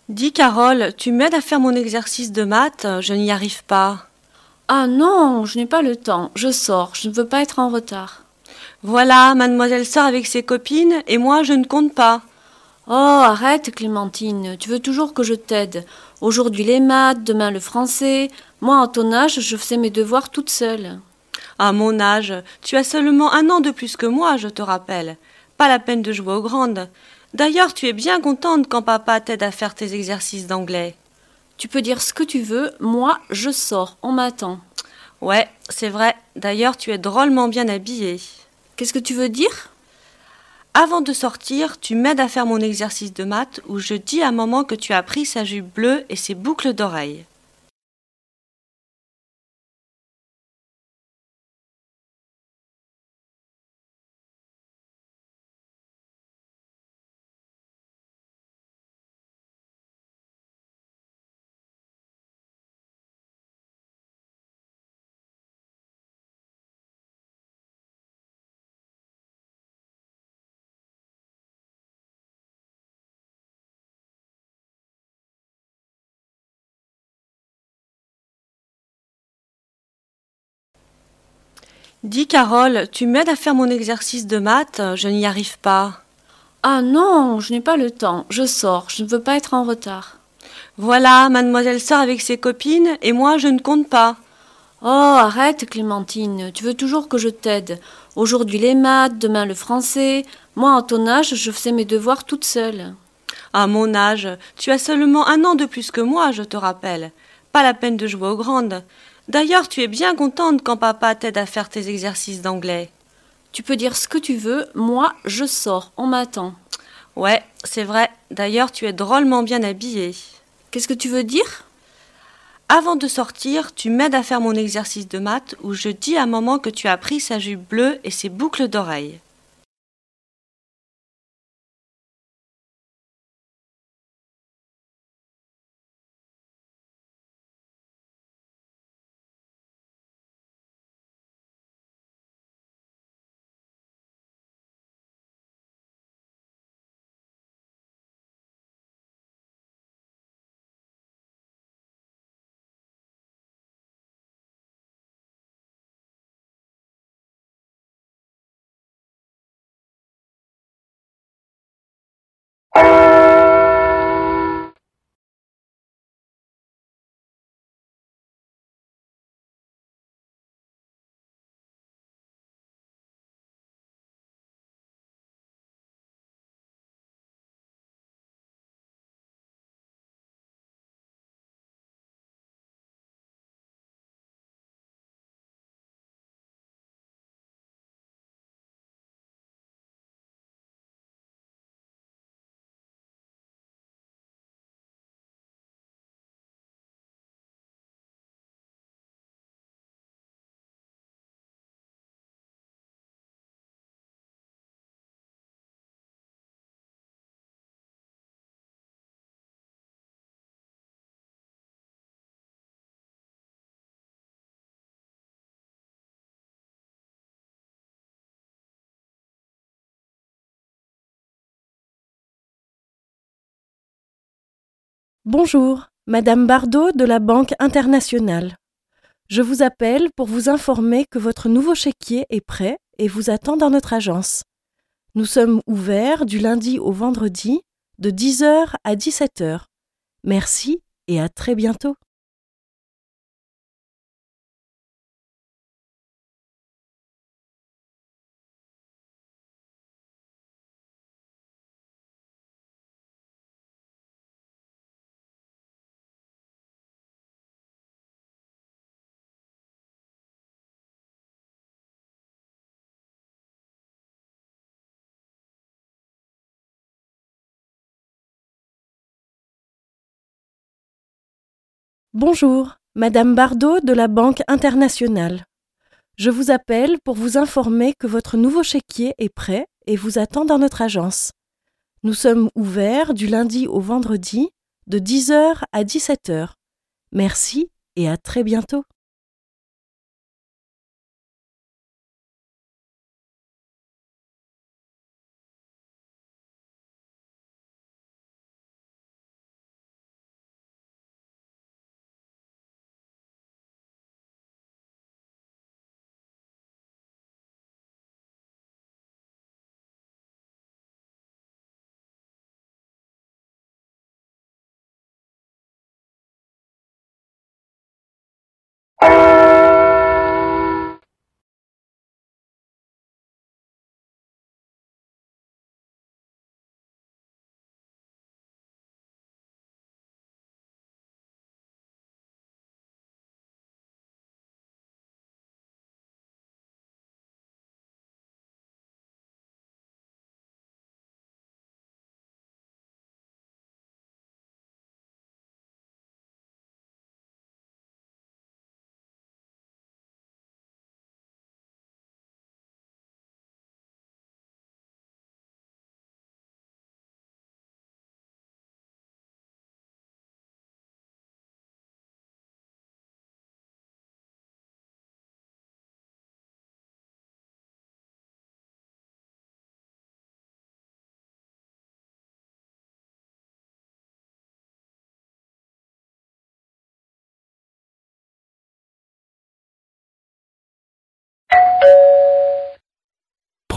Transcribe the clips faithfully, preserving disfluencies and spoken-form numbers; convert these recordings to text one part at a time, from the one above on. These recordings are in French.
Dis Carole, tu m'aides à faire mon exercice de maths, je n'y arrive pas. Ah non, je n'ai pas le temps. Je sors, je ne veux pas être en retard. Voilà, mademoiselle sort avec ses copines et moi je ne compte pas. Oh, arrête, Clémentine, tu veux toujours que je t'aide. Aujourd'hui les maths, demain le français. Moi, à ton âge, je faisais mes devoirs toute seule. À mon âge, tu as seulement un an de plus que moi, je te rappelle. Pas la peine de jouer aux grandes. D'ailleurs, tu es bien contente quand papa t'aide à faire tes exercices d'anglais. Tu peux dire ce que tu veux, moi, je sors, on m'attend. Ouais, c'est vrai. D'ailleurs, tu es drôlement bien habillée. Qu'est-ce que tu veux dire? Avant de sortir, tu m'aides à faire mon exercice de maths où je dis à maman que tu as pris sa jupe bleue et ses boucles d'oreilles. Dis Carole, tu m'aides à faire mon exercice de maths, je n'y arrive pas. Ah non, je n'ai pas le temps. Je sors, je ne veux pas être en retard. Voilà, mademoiselle sort avec ses copines et moi je ne compte pas. Oh, arrête, Clémentine, tu veux toujours que je t'aide. Aujourd'hui les maths, demain le français. Moi, à ton âge, je faisais mes devoirs toute seule. À mon âge, tu as seulement un an de plus que moi, je te rappelle. Pas la peine de jouer aux grandes. D'ailleurs, tu es bien contente quand papa t'aide à faire tes exercices d'anglais. Tu peux dire ce que tu veux, moi, je sors, on m'attend. Ouais, c'est vrai. D'ailleurs, tu es drôlement bien habillée. Qu'est-ce que tu veux dire? Avant de sortir, tu m'aides à faire mon exercice de maths où je dis à maman que tu as pris sa jupe bleue et ses boucles d'oreilles. Bonjour, Madame Bardot de la Banque Internationale. Je vous appelle pour vous informer que votre nouveau chéquier est prêt et vous attend dans notre agence. Nous sommes ouverts du lundi au vendredi de dix heures à dix-sept heures. Merci et à très bientôt. Bonjour, Madame Bardot de la Banque Internationale. Je vous appelle pour vous informer que votre nouveau chéquier est prêt et vous attend dans notre agence. Nous sommes ouverts du lundi au vendredi de dix heures à dix-sept heures. Merci et à très bientôt.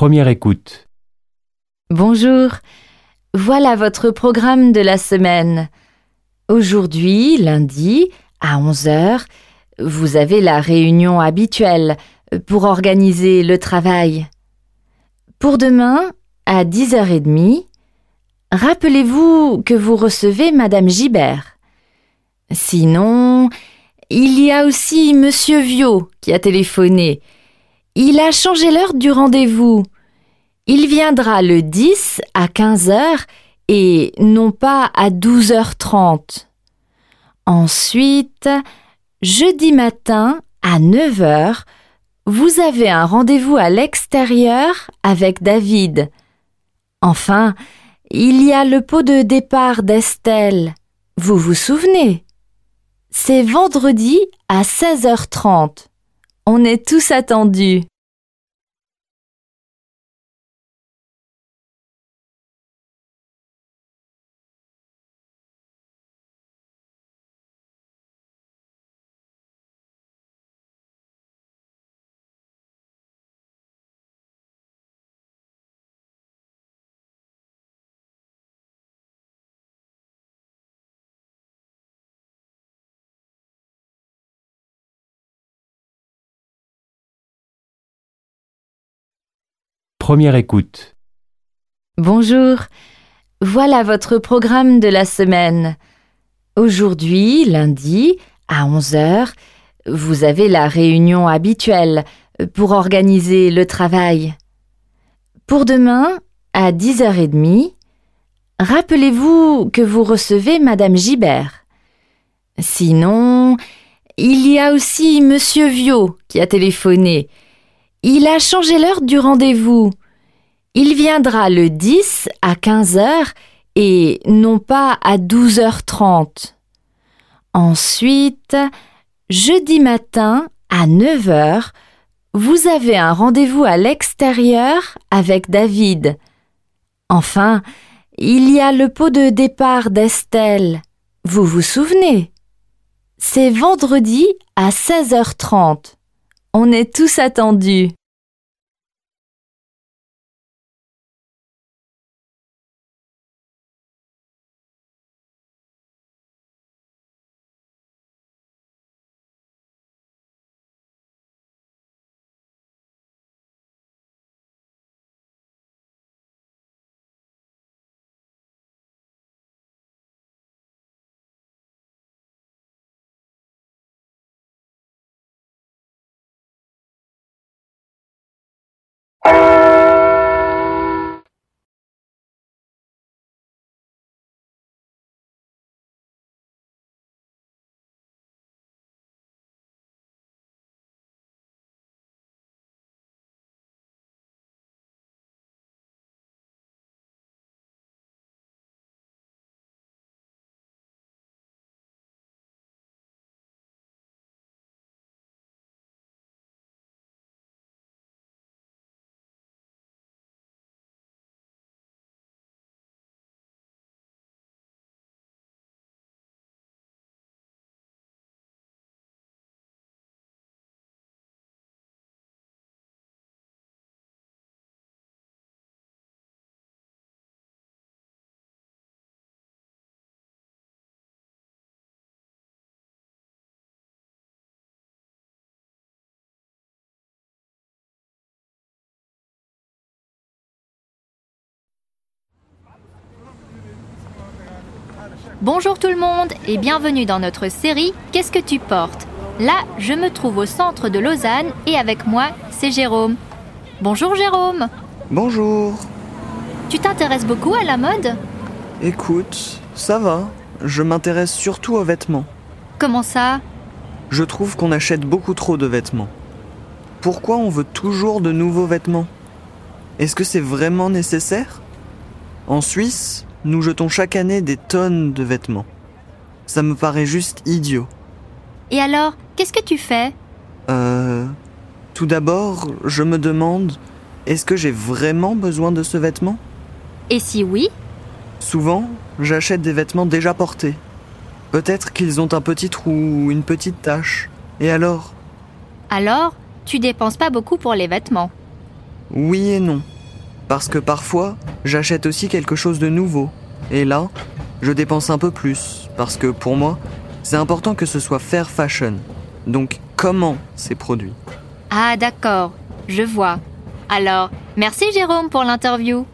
Première écoute. Bonjour, voilà votre programme de la semaine. Aujourd'hui, lundi, à onze heures, vous avez la réunion habituelle pour organiser le travail. Pour demain, à dix heures trente, rappelez-vous que vous recevez Madame Gibert. Sinon, il y a aussi Monsieur Viau qui a téléphoné. Il a changé l'heure du rendez-vous. Il viendra le dix à quinze heures et non pas à douze heures trente. Ensuite, jeudi matin à neuf heures, vous avez un rendez-vous à l'extérieur avec David. Enfin, il y a le pot de départ d'Estelle. Vous vous souvenez? C'est vendredi à seize heures trente. On est tous attendus. Première écoute. Bonjour, voilà votre programme de la semaine. Aujourd'hui, lundi, à onze heures, vous avez la réunion habituelle pour organiser le travail. Pour demain, à dix heures trente, rappelez-vous que vous recevez Madame Gibert. Sinon, il y a aussi Monsieur Viau qui a téléphoné. Il a changé l'heure du rendez-vous. Il viendra le dix à quinze heures et non pas à douze heures trente. Ensuite, jeudi matin à neuf heures, vous avez un rendez-vous à l'extérieur avec David. Enfin, il y a le pot de départ d'Estelle. Vous vous souvenez? C'est vendredi à seize heures trente. On est tous attendus. Bonjour tout le monde et bienvenue dans notre série Qu'est-ce que tu portes? Là, je me trouve au centre de Lausanne et avec moi, c'est Jérôme. Bonjour Jérôme. Bonjour. Tu t'intéresses beaucoup à la mode? Écoute, ça va. Je m'intéresse surtout aux vêtements. Comment ça? Je trouve qu'on achète beaucoup trop de vêtements. Pourquoi on veut toujours de nouveaux vêtements? Est-ce que c'est vraiment nécessaire? En Suisse, nous jetons chaque année des tonnes de vêtements. Ça me paraît juste idiot. Et alors, qu'est-ce que tu fais? Euh... Tout d'abord, je me demande, est-ce que j'ai vraiment besoin de ce vêtement? Et si oui? Souvent, j'achète des vêtements déjà portés. Peut-être qu'ils ont un petit trou ou une petite tache. Et alors? Alors, tu dépenses pas beaucoup pour les vêtements? Oui et non. Parce que parfois, j'achète aussi quelque chose de nouveau. Et là, je dépense un peu plus. Parce que pour moi, c'est important que ce soit fair fashion. Donc, comment c'est produit? Ah d'accord, je vois. Alors, merci Jérôme pour l'interview.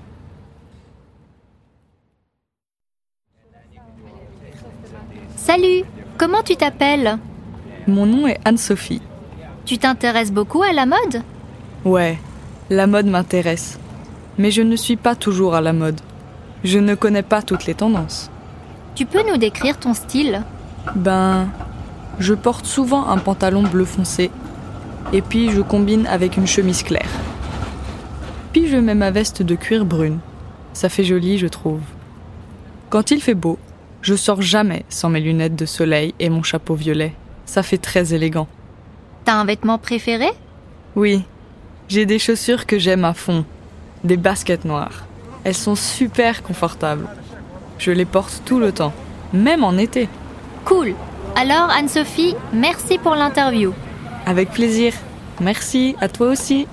Salut, comment tu t'appelles? Mon nom est Anne-Sophie. Tu t'intéresses beaucoup à la mode? Ouais, la mode m'intéresse. Mais je ne suis pas toujours à la mode. Je ne connais pas toutes les tendances. Tu peux nous décrire ton style? Ben, je porte souvent un pantalon bleu foncé. Et puis je combine avec une chemise claire. Puis je mets ma veste de cuir brune. Ça fait joli, je trouve. Quand il fait beau, je sors jamais sans mes lunettes de soleil et mon chapeau violet. Ça fait très élégant. T'as un vêtement préféré? Oui, j'ai des chaussures que j'aime à fond. Des baskets noires. Elles sont super confortables. Je les porte tout le temps, même en été. Cool. Alors Anne-Sophie, merci pour l'interview. Avec plaisir. Merci, à toi aussi.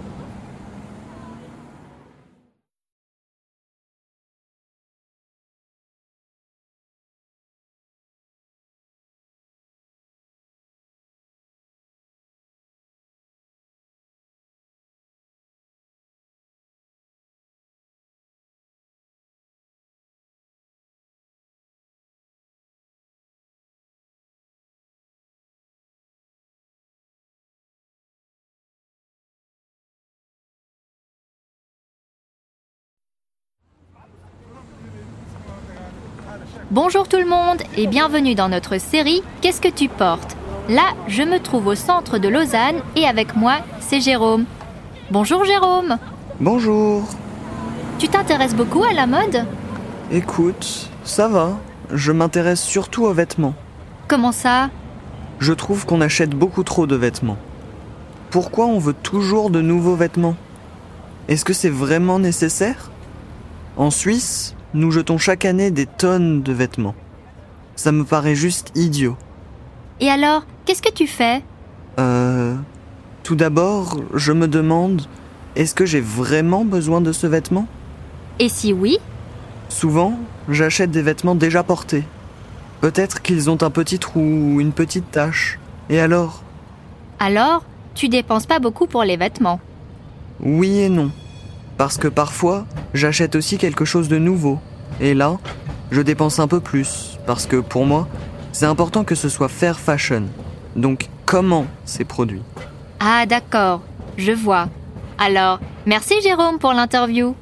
Bonjour tout le monde et bienvenue dans notre série Qu'est-ce que tu portes? Là, je me trouve au centre de Lausanne et avec moi, c'est Jérôme. Bonjour Jérôme. Bonjour. Tu t'intéresses beaucoup à la mode? Écoute, ça va. Je m'intéresse surtout aux vêtements. Comment ça? Je trouve qu'on achète beaucoup trop de vêtements. Pourquoi on veut toujours de nouveaux vêtements? Est-ce que c'est vraiment nécessaire? En Suisse, nous jetons chaque année des tonnes de vêtements. Ça me paraît juste idiot. Et alors, qu'est-ce que tu fais? Euh... Tout d'abord, je me demande, est-ce que j'ai vraiment besoin de ce vêtement? Et si oui? Souvent, j'achète des vêtements déjà portés. Peut-être qu'ils ont un petit trou ou une petite tache. Et alors? Alors, tu dépenses pas beaucoup pour les vêtements? Oui et non. Parce que parfois, j'achète aussi quelque chose de nouveau. Et là, je dépense un peu plus. Parce que pour moi, c'est important que ce soit fair fashion. Donc, comment c'est produit? Ah d'accord, je vois. Alors, merci Jérôme pour l'interview.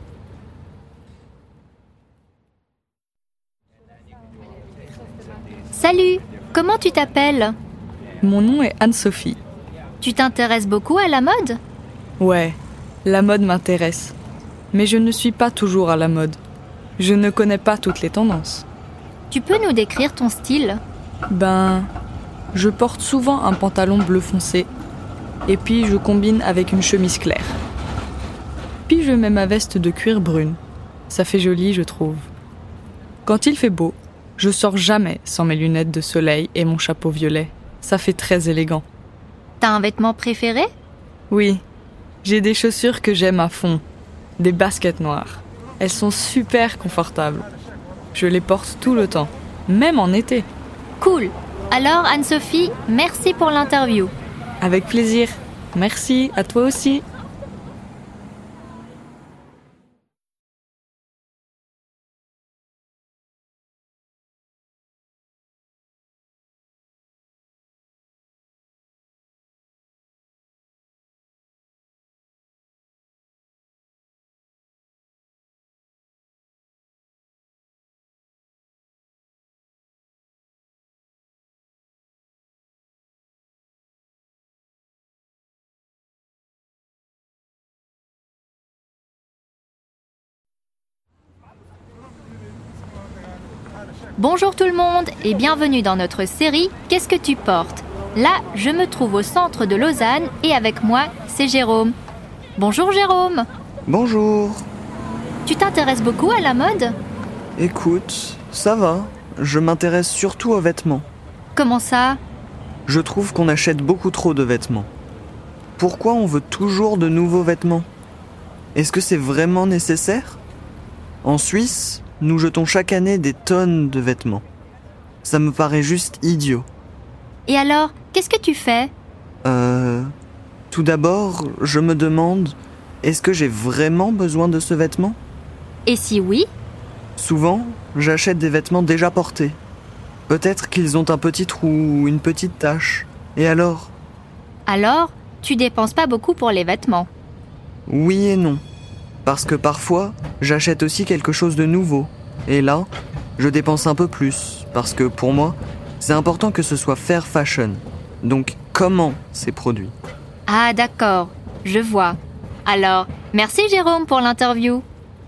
Salut, comment tu t'appelles? Mon nom est Anne-Sophie. Tu t'intéresses beaucoup à la mode? Ouais, la mode m'intéresse. Mais je ne suis pas toujours à la mode. Je ne connais pas toutes les tendances. Tu peux nous décrire ton style? Ben, je porte souvent un pantalon bleu foncé. Et puis je combine avec une chemise claire. Puis je mets ma veste de cuir brune. Ça fait joli, je trouve. Quand il fait beau, je sors jamais sans mes lunettes de soleil et mon chapeau violet. Ça fait très élégant. T'as un vêtement préféré? Oui, j'ai des chaussures que j'aime à fond. Des baskets noires. Elles sont super confortables. Je les porte tout le temps, même en été. Cool. Alors Anne-Sophie, merci pour l'interview. Avec plaisir. Merci, à toi aussi. Bonjour tout le monde et bienvenue dans notre série Qu'est-ce que tu portes? Là, je me trouve au centre de Lausanne et avec moi, c'est Jérôme. Bonjour Jérôme. Bonjour. Tu t'intéresses beaucoup à la mode? Écoute, ça va. Je m'intéresse surtout aux vêtements. Comment ça? Je trouve qu'on achète beaucoup trop de vêtements. Pourquoi on veut toujours de nouveaux vêtements? Est-ce que c'est vraiment nécessaire ? En Suisse, nous jetons chaque année des tonnes de vêtements. Ça me paraît juste idiot. Et alors, qu'est-ce que tu fais ? Euh... Tout d'abord, je me demande, est-ce que j'ai vraiment besoin de ce vêtement ? Et si oui ? Souvent, j'achète des vêtements déjà portés. Peut-être qu'ils ont un petit trou ou une petite tache. Et alors ? Alors, tu dépenses pas beaucoup pour les vêtements. Oui et non. Parce que parfois, j'achète aussi quelque chose de nouveau. Et là, je dépense un peu plus. Parce que pour moi, c'est important que ce soit fair fashion. Donc, comment c'est produit ? Ah d'accord, je vois. Alors, merci Jérôme pour l'interview.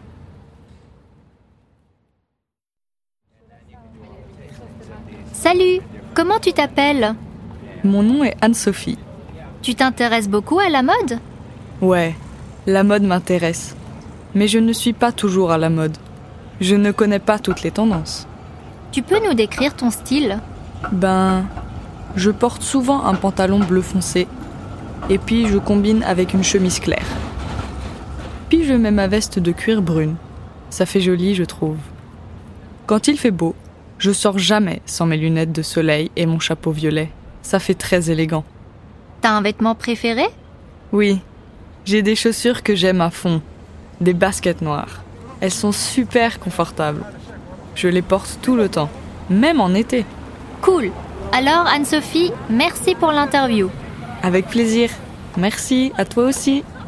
Salut, comment tu t'appelles ? Mon nom est Anne-Sophie. Tu t'intéresses beaucoup à la mode ? Ouais, la mode m'intéresse. Mais je ne suis pas toujours à la mode. Je ne connais pas toutes les tendances. Tu peux nous décrire ton style ? Ben, je porte souvent un pantalon bleu foncé. Et puis je combine avec une chemise claire. Puis je mets ma veste de cuir brune. Ça fait joli, je trouve. Quand il fait beau, je sors jamais sans mes lunettes de soleil et mon chapeau violet. Ça fait très élégant. T'as un vêtement préféré ? Oui, j'ai des chaussures que j'aime à fond. Des baskets noires. Elles sont super confortables. Je les porte tout le temps, même en été. Cool. Alors Anne-Sophie, merci pour l'interview. Avec plaisir. Merci, à toi aussi.